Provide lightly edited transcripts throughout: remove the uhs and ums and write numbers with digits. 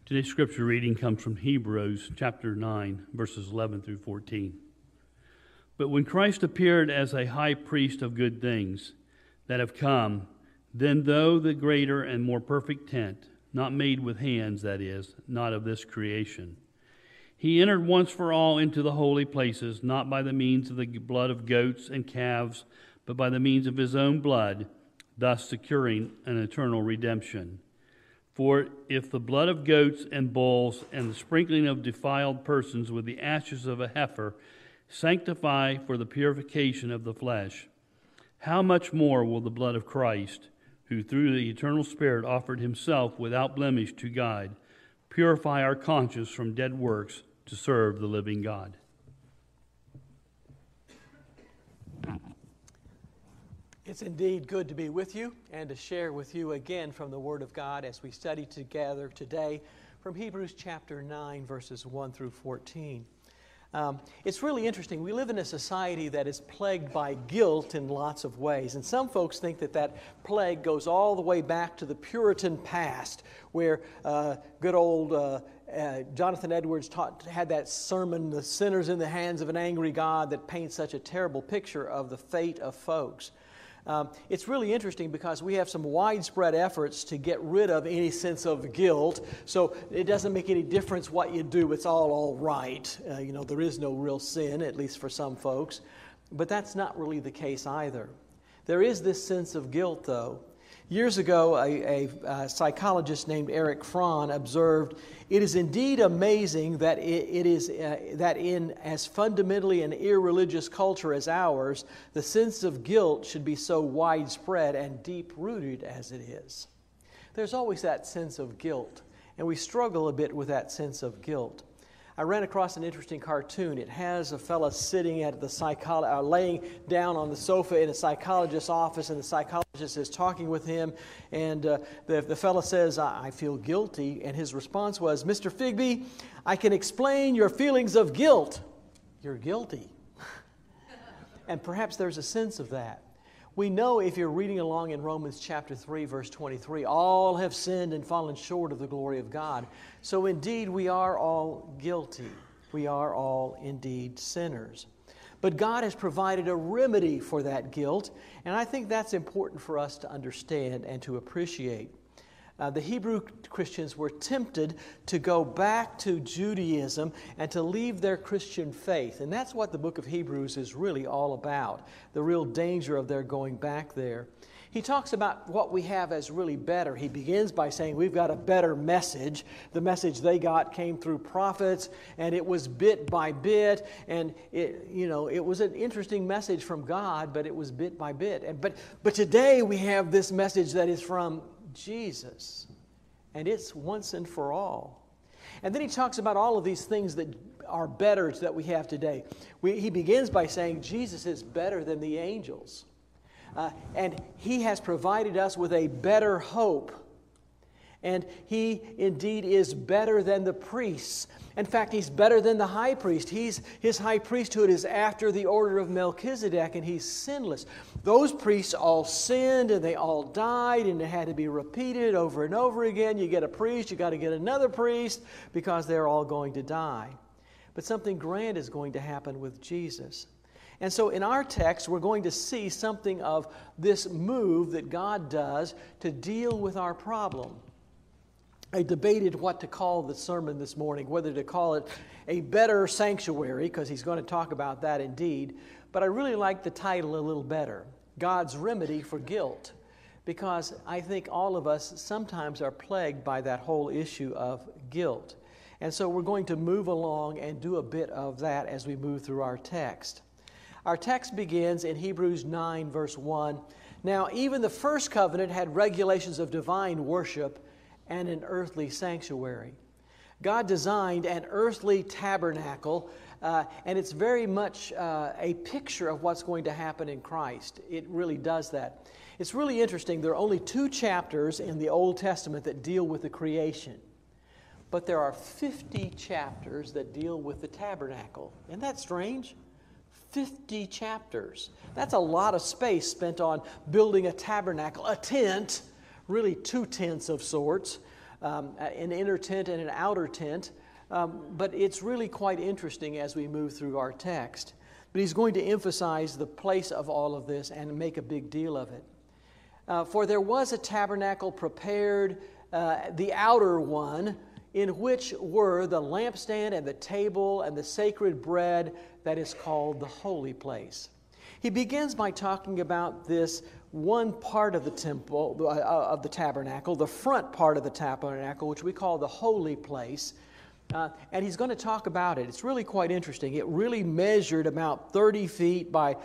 Today's scripture reading comes from Hebrews chapter 9, verses 11 through 14. But when Christ appeared as a high priest of good things that have come, then though the greater and more perfect tent, not made with hands, that is, not of this creation, he entered once for all into the holy places, not by the means of the blood of goats and calves, but by the means of his own blood, thus securing an eternal redemption. For if the blood of goats and bulls and the sprinkling of defiled persons with the ashes of a heifer sanctify for the purification of the flesh, how much more will the blood of Christ, who through the eternal Spirit offered himself without blemish to God, purify our conscience from dead works to serve the living God? It's indeed good to be with you and to share with you again from the Word of God as we study together today from Hebrews chapter 9, verses 1 through 14. It's really interesting. We live in a society that is plagued by guilt in lots of ways. And some folks think that that plague goes all the way back to the Puritan past, where good old Jonathan Edwards had that sermon, "The Sinner's in the Hands of an Angry God," that paints such a terrible picture of the fate of folks. It's really interesting because we have some widespread efforts to get rid of any sense of guilt, so it doesn't make any difference what you do. It's all right. There is no real sin, at least for some folks. But that's not really the case either. There is this sense of guilt, though. Years ago, a psychologist named Erich Fromm observed, "It is indeed amazing that that in as fundamentally an irreligious culture as ours, the sense of guilt should be so widespread and deep-rooted as it is." There's always that sense of guilt, and we struggle a bit with that sense of guilt. I ran across an interesting cartoon. It has a fella sitting at the laying down on the sofa in a psychologist's office, and the psychologist is talking with him, and the fella says, "I feel guilty," and his response was, "Mr. Figby, I can explain your feelings of guilt. You're guilty." And perhaps there's a sense of that. We know, if you're reading along in Romans chapter 3, verse 23, all have sinned and fallen short of the glory of God. So indeed, we are all guilty. We are all indeed sinners. But God has provided a remedy for that guilt, and I think that's important for us to understand and to appreciate. The Hebrew Christians were tempted to go back to Judaism and to leave their Christian faith. And that's what the book of Hebrews is really all about, the real danger of their going back there. He talks about what we have as really better. He begins by saying we've got a better message. The message they got came through prophets, and it was bit by bit. And it was an interesting message from God, but it was bit by bit. But today we have this message that is from Jesus, and it's once and for all. And then he talks about all of these things that are better that we have today. He begins by saying Jesus is better than the angels, and he has provided us with a better hope. And he indeed is better than the priests. In fact, he's better than the high priest. His high priesthood is after the order of Melchizedek, and he's sinless. Those priests all sinned, and they all died, and it had to be repeated over and over again. You get a priest, you got to get another priest, because they're all going to die. But something grand is going to happen with Jesus. And so in our text, we're going to see something of this move that God does to deal with our problem. I debated what to call the sermon this morning, whether to call it a better sanctuary, because he's going to talk about that indeed. But I really like the title a little better, God's Remedy for Guilt, because I think all of us sometimes are plagued by that whole issue of guilt. And so we're going to move along and do a bit of that as we move through our text. Our text begins in Hebrews 9, verse 1. Now, even the first covenant had regulations of divine worship and an earthly sanctuary. God designed an earthly tabernacle, and it's very much a picture of what's going to happen in Christ. It really does that. It's really interesting. There are only 2 chapters in the Old Testament that deal with the creation, but there are 50 chapters that deal with the tabernacle. Isn't that strange? 50 chapters. That's a lot of space spent on building a tabernacle, a tent, really 2 tents of sorts. an inner tent and an outer tent. But it's really quite interesting as we move through our text. But he's going to emphasize the place of all of this and make a big deal of it. For there was a tabernacle prepared, the outer one, in which were the lampstand and the table and the sacred bread that is called the holy place. He begins by talking about this one part of the temple, of the tabernacle, the front part of the tabernacle, which we call the holy place. And he's going to talk about it. It's really quite interesting. It really measured about 30 feet by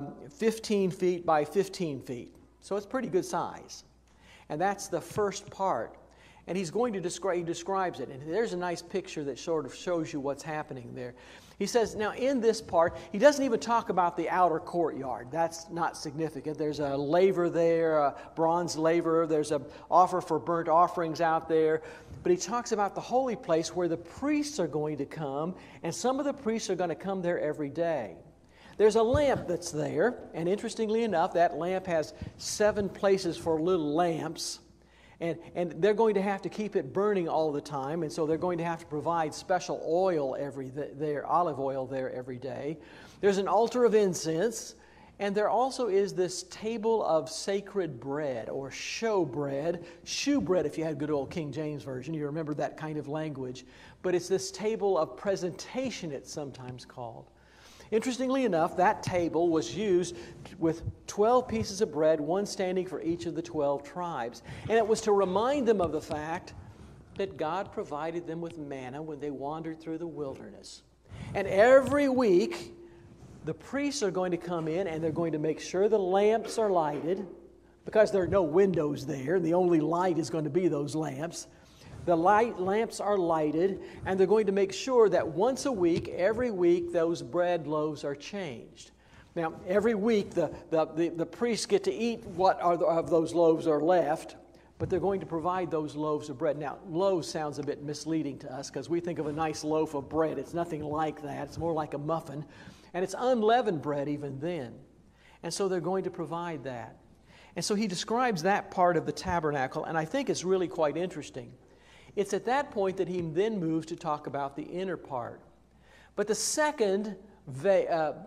15 feet by 15 feet. So it's pretty good size. And that's the first part. And he's going to he describes it. And there's a nice picture that sort of shows you what's happening there. He says, now in this part, he doesn't even talk about the outer courtyard. That's not significant. There's a laver there, a bronze laver. There's an offer for burnt offerings out there. But he talks about the holy place where the priests are going to come, and some of the priests are going to come there every day. There's a lamp that's there, and interestingly enough, that lamp has 7 places for little lamps. And they're going to have to keep it burning all the time, and so they're going to have to provide special oil olive oil there every day. There's an altar of incense, and there also is this table of sacred bread, or show bread if you had good old King James Version. You remember that kind of language. But it's this table of presentation, it's sometimes called. Interestingly enough, that table was used with 12 pieces of bread, one standing for each of the 12 tribes. And it was to remind them of the fact that God provided them with manna when they wandered through the wilderness. And every week, the priests are going to come in and they're going to make sure the lamps are lighted, because there are no windows there, and the only light is going to be those lamps. The lamps are lighted, and they're going to make sure that once a week, every week, those bread loaves are changed. Now, every week, the priests get to eat what of those loaves are left, but they're going to provide those loaves of bread. Now, loaves sounds a bit misleading to us because we think of a nice loaf of bread. It's nothing like that. It's more like a muffin, and it's unleavened bread even then. And so they're going to provide that. And so he describes that part of the tabernacle, and I think it's really quite interesting. It's at that point that he then moves to talk about the inner part. But the second veil,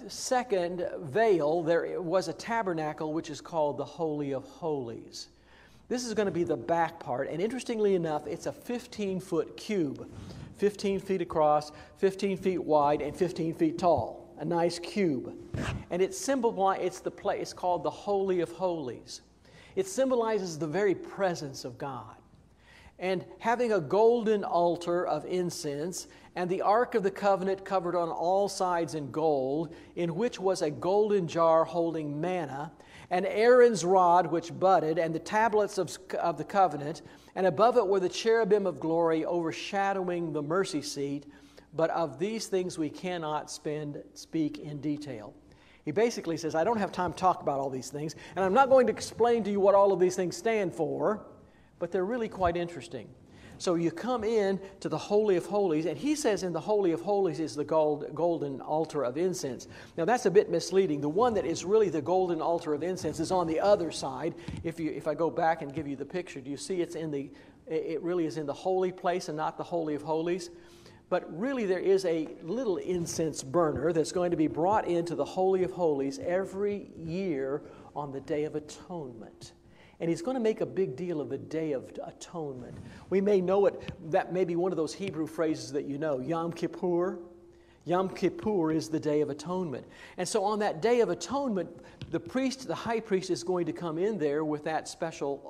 there was a tabernacle which is called the Holy of Holies. This is going to be the back part, and interestingly enough, it's a 15-foot cube, 15 feet across, 15 feet wide, and 15 feet tall. A nice cube. And it's called the Holy of Holies. It symbolizes the very presence of God. And having a golden altar of incense, and the Ark of the Covenant covered on all sides in gold, in which was a golden jar holding manna, and Aaron's rod which budded, and the tablets of the covenant, and above it were the cherubim of glory overshadowing the mercy seat. But of these things we cannot speak in detail. He basically says, I don't have time to talk about all these things, and I'm not going to explain to you what all of these things stand for, but they're really quite interesting. So you come in to the Holy of Holies, and he says in the Holy of Holies is the golden altar of incense. Now that's a bit misleading. The one that is really the golden altar of incense is on the other side. If I go back and give you the picture, do you see it really is in the holy place and not the Holy of Holies? But really there is a little incense burner that's going to be brought into the Holy of Holies every year on the Day of Atonement. And he's going to make a big deal of the Day of Atonement. We may know it, that may be one of those Hebrew phrases that you know, Yom Kippur. Yom Kippur is the Day of Atonement. And so on that Day of Atonement, the high priest is going to come in there with that special,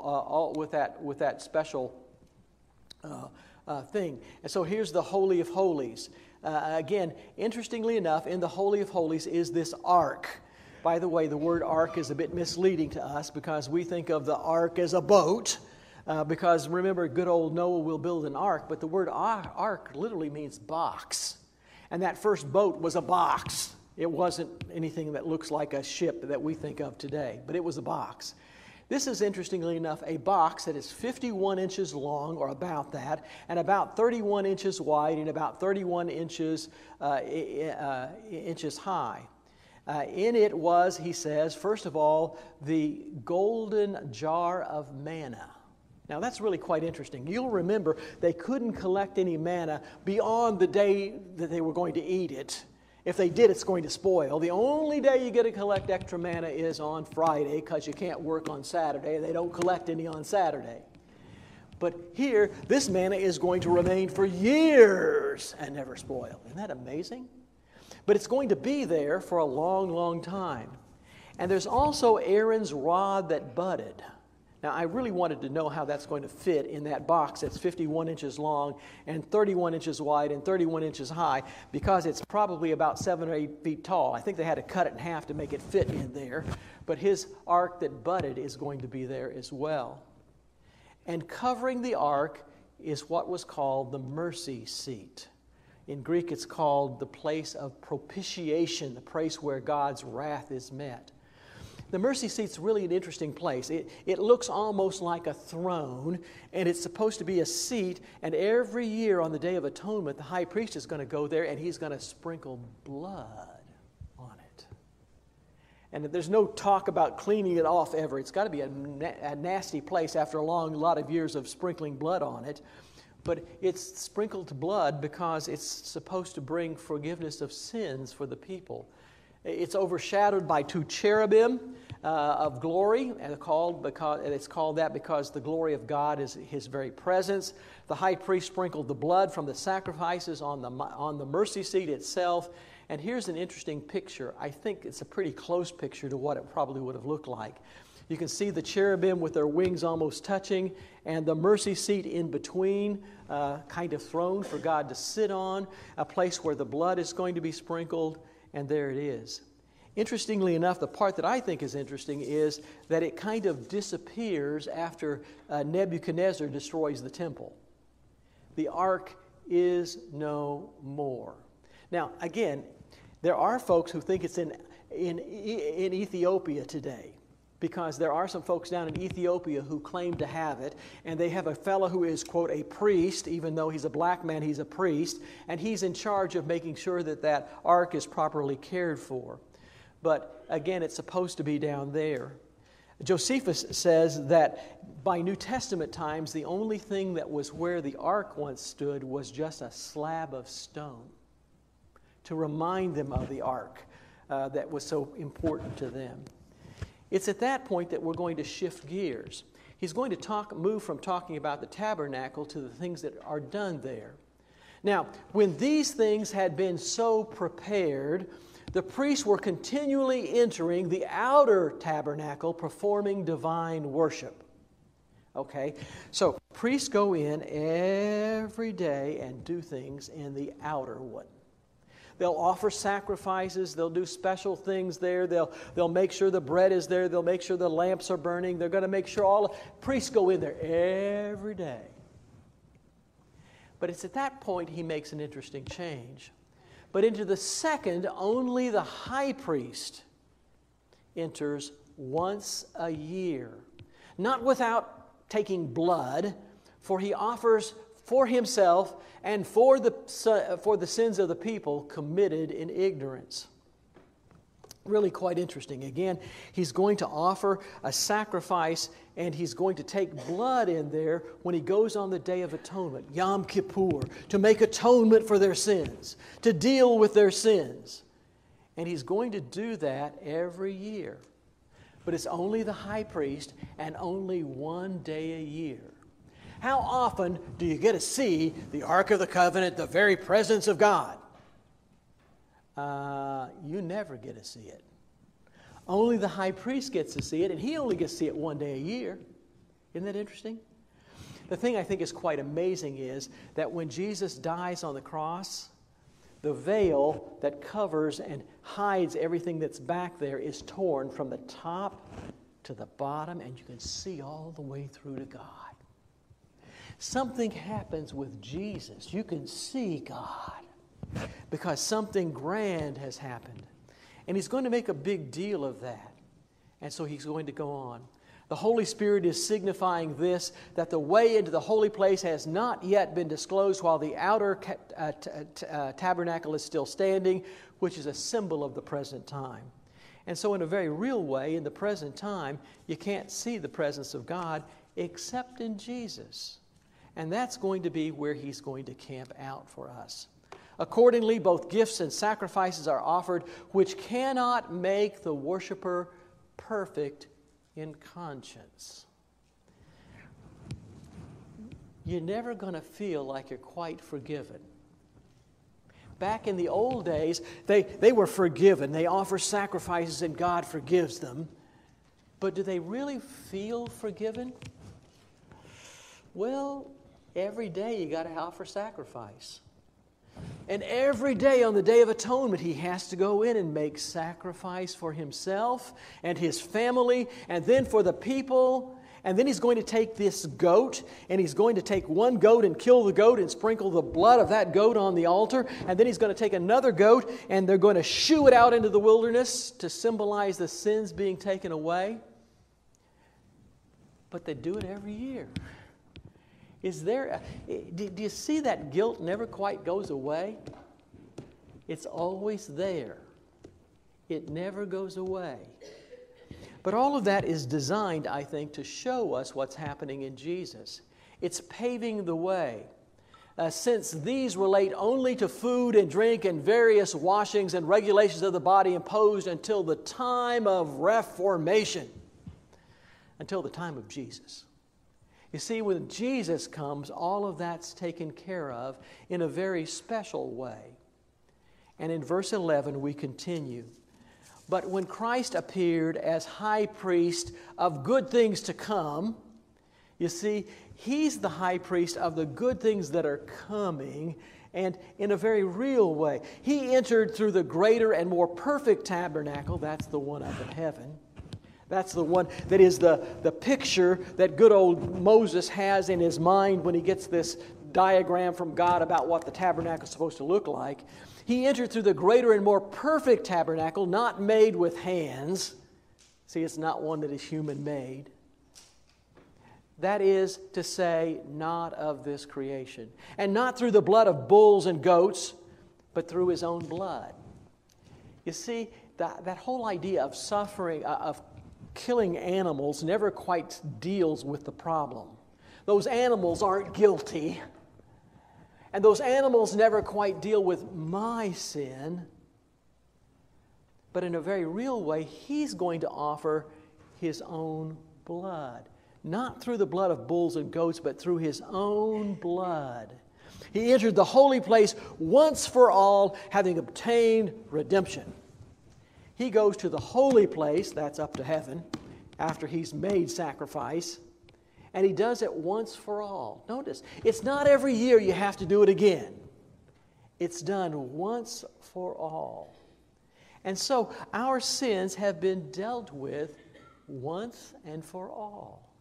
thing. And so here's the Holy of Holies. Again, interestingly enough, in the Holy of Holies is this ark. By the way, the word ark is a bit misleading to us because we think of the ark as a boat. Because remember, good old Noah will build an ark, but the word ark literally means box. And that first boat was a box. It wasn't anything that looks like a ship that we think of today, but it was a box. This is, interestingly enough, a box that is 51 inches long, or about that, and about 31 inches wide and about 31 inches high. In it was, he says, first of all, the golden jar of manna. Now, that's really quite interesting. You'll remember they couldn't collect any manna beyond the day that they were going to eat it. If they did, it's going to spoil. The only day you get to collect extra manna is on Friday because you can't work on Saturday. They don't collect any on Saturday. But here, this manna is going to remain for years and never spoil. Isn't that amazing? But it's going to be there for a long, long time. And there's also Aaron's rod that budded. Now, I really wanted to know how that's going to fit in that box that's 51 inches long and 31 inches wide and 31 inches high, because it's probably about 7 or 8 feet tall. I think they had to cut it in half to make it fit in there. But his ark that budded is going to be there as well. And covering the ark is what was called the mercy seat. In Greek, it's called the place of propitiation, the place where God's wrath is met. The mercy seat's really an interesting place. It looks almost like a throne, and it's supposed to be a seat, and every year on the Day of Atonement, the high priest is going to go there, and he's going to sprinkle blood on it. And there's no talk about cleaning it off ever. It's got to be a nasty place after a lot of years of sprinkling blood on it. But it's sprinkled blood because it's supposed to bring forgiveness of sins for the people. It's overshadowed by 2 cherubim of glory, and it's called that because the glory of God is His very presence. The high priest sprinkled the blood from the sacrifices on the mercy seat itself. And here's an interesting picture. I think it's a pretty close picture to what it probably would have looked like. You can see the cherubim with their wings almost touching, and the mercy seat in between, kind of throne for God to sit on, a place where the blood is going to be sprinkled. And there it is. Interestingly enough, the part that I think is interesting is that it kind of disappears after Nebuchadnezzar destroys the temple. The ark is no more. Now, again, there are folks who think it's in Ethiopia today, because there are some folks down in Ethiopia who claim to have it, and they have a fellow who is, quote, a priest. Even though he's a black man, he's a priest, and he's in charge of making sure that that ark is properly cared for. But again, it's supposed to be down there. Josephus says that by New Testament times, the only thing that was where the ark once stood was just a slab of stone to remind them of the ark that was so important to them. It's at that point that we're going to shift gears. He's going to move from talking about the tabernacle to the things that are done there. Now, when these things had been so prepared, the priests were continually entering the outer tabernacle, performing divine worship. Okay? So, priests go in every day and do things in the outer one. They'll offer sacrifices. They'll do special things there. They'll make sure the bread is there. They'll make sure the lamps are burning. They're going to make sure priests go in there every day. But it's at that point he makes an interesting change. But into the second, only the high priest enters once a year. Not without taking blood, for he offers for himself and for the sins of the people committed in ignorance. Really quite interesting. Again, he's going to offer a sacrifice, and he's going to take blood in there when he goes on the Day of Atonement, Yom Kippur, to make atonement for their sins, to deal with their sins. And he's going to do that every year. But it's only the high priest and only one day a year. How often do you get to see the Ark of the Covenant, the very presence of God? You never get to see it. Only the high priest gets to see it, and he only gets to see it one day a year. Isn't that interesting? The thing I think is quite amazing is that when Jesus dies on the cross, the veil that covers and hides everything that's back there is torn from the top to the bottom, and you can see all the way through to God. Something happens with Jesus. You can see God because something grand has happened. And he's going to make a big deal of that. And so he's going to go on. The Holy Spirit is signifying this, that the way into the holy place has not yet been disclosed while the outer tabernacle is still standing, which is a symbol of the present time. And so in a very real way, in the present time, you can't see the presence of God except in Jesus. And that's going to be where He's going to camp out for us. Accordingly, both gifts and sacrifices are offered, which cannot make the worshiper perfect in conscience. You're never going to feel like you're quite forgiven. Back in the old days, they were forgiven. They offer sacrifices and God forgives them. But do they really feel forgiven? Well, every day you got to offer sacrifice. And every day on the Day of Atonement, he has to go in and make sacrifice for himself and his family, and then for the people. And then he's going to take this goat, and he's going to take one goat and kill the goat and sprinkle the blood of that goat on the altar. And then he's going to take another goat, and they're going to shoo it out into the wilderness to symbolize the sins being taken away. But they do it every year. Do you see that guilt never quite goes away? It's always there. It never goes away. But all of that is designed, I think, to show us what's happening in Jesus. It's paving the way. Since these relate only to food and drink and various washings and regulations of the body imposed until the time of Reformation, until the time of Jesus. You see, when Jesus comes, all of that's taken care of in a very special way. And in verse 11, we continue. But when Christ appeared as high priest of good things to come, you see, he's the high priest of the good things that are coming, and in a very real way. He entered through the greater and more perfect tabernacle, that's the one up in heaven. That's the one that is the picture that good old Moses has in his mind when he gets this diagram from God about what the tabernacle is supposed to look like. He entered through the greater and more perfect tabernacle, not made with hands. See, it's not one that is human-made. That is to say, not of this creation. And not through the blood of bulls and goats, but through His own blood. You see, that whole idea of suffering, of killing animals never quite deals with the problem. Those animals aren't guilty. And those animals never quite deal with my sin. But in a very real way, He's going to offer His own blood. Not through the blood of bulls and goats, but through His own blood. He entered the holy place once for all, having obtained redemption. He goes to the holy place, that's up to heaven, after He's made sacrifice, and He does it once for all. Notice, it's not every year you have to do it again. It's done once for all. And so our sins have been dealt with once and for all.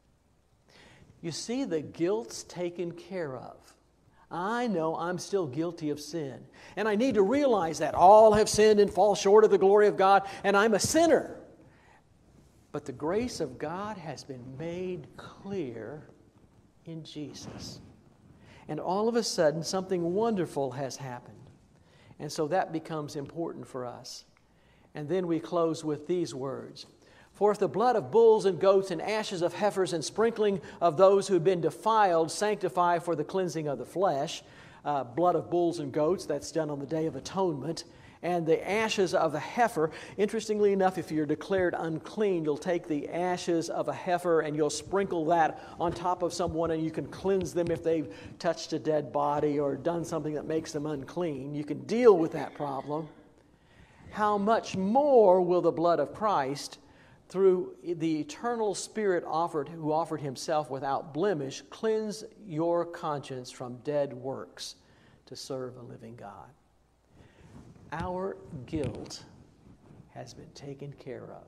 You see, the guilt's taken care of. I know I'm still guilty of sin. And I need to realize that all have sinned and fall short of the glory of God, and I'm a sinner. But the grace of God has been made clear in Jesus. And all of a sudden, something wonderful has happened. And so that becomes important for us. And then we close with these words. For if the blood of bulls and goats and ashes of heifers and sprinkling of those who have been defiled sanctify for the cleansing of the flesh, blood of bulls and goats, that's done on the Day of Atonement, and the ashes of a heifer, interestingly enough, if you're declared unclean, you'll take the ashes of a heifer and you'll sprinkle that on top of someone, and you can cleanse them if they've touched a dead body or done something that makes them unclean. You can deal with that problem. How much more will the blood of Christ, through the eternal Spirit who offered Himself without blemish, cleanse your conscience from dead works to serve a living God? Our guilt has been taken care of.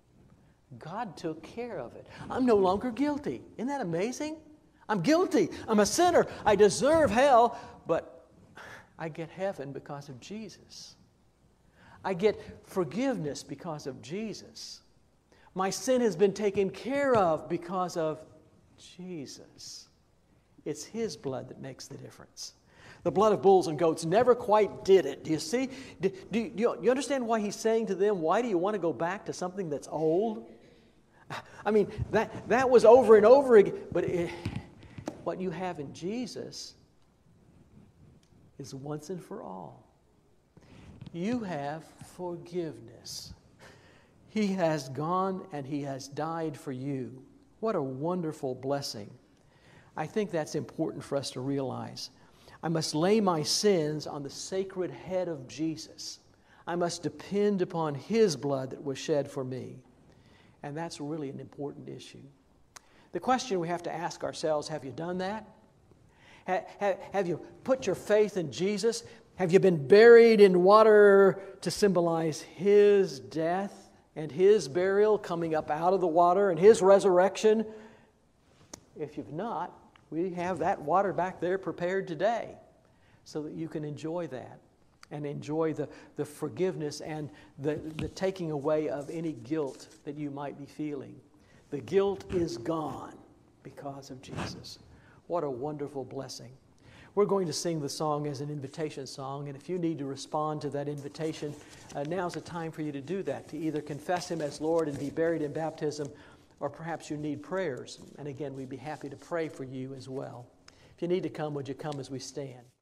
God took care of it. I'm no longer guilty. Isn't that amazing? I'm guilty. I'm a sinner. I deserve hell, but I get heaven because of Jesus. I get forgiveness because of Jesus. My sin has been taken care of because of Jesus. It's His blood that makes the difference. The blood of bulls and goats never quite did it. Do you see? Do you understand why He's saying to them, why do you want to go back to something that's old? I mean, that was over and over again. But what you have in Jesus is once and for all. You have forgiveness. He has gone and He has died for you. What a wonderful blessing. I think that's important for us to realize. I must lay my sins on the sacred head of Jesus. I must depend upon His blood that was shed for me. And that's really an important issue. The question we have to ask ourselves, have you done that? Have you put your faith in Jesus? Have you been buried in water to symbolize His death and His burial, coming up out of the water, and His resurrection? If you've not, we have that water back there prepared today so that you can enjoy that and enjoy the forgiveness and the taking away of any guilt that you might be feeling. The guilt is gone because of Jesus. What a wonderful blessing. We're going to sing the song as an invitation song, and if you need to respond to that invitation, now's the time for you to do that, to either confess Him as Lord and be buried in baptism, or perhaps you need prayers. And again, we'd be happy to pray for you as well. If you need to come, would you come as we stand?